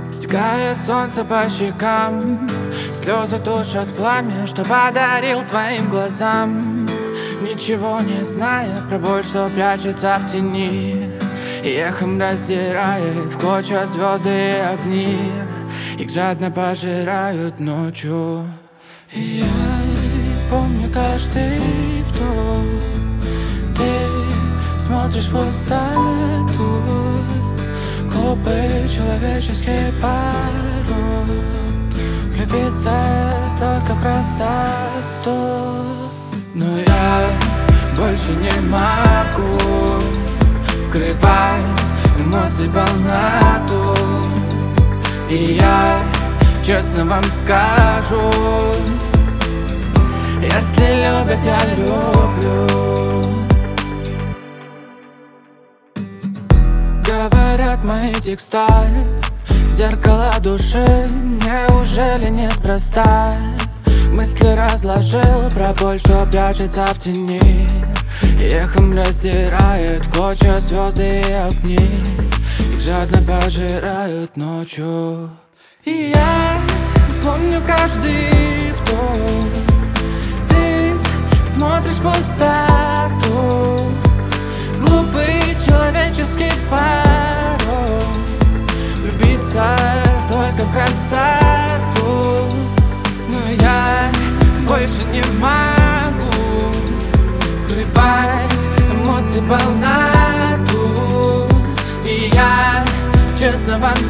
Стекает солнце по щекам, слезы тушат пламя, что подарил твоим глазам. Ничего не зная про боль, что прячется в тени, и эхом раздирает в клочья звезды и огни. Их жадно пожирают ночью. И я помню каждый вдох. Ты смотришь в пустоту, глупый человеческий порог, влюбиться только в красоту. Но я больше не могу скрывать эмоций полноту. И я честно вам скажу, если любят, я люблю. Говорят мои текста зеркало души, неужели неспроста? Мысли разложил про боль, что прячется в тени, эхом раздирает в клочья звезды и огни. Их жадно пожирают ночью. И я помню каждый вдох. Ты смотришь в пустоту, глупый человеческий порог, влюбиться только в красоту. Но я больше не могу скрывать эмоций полноту. И я честно вам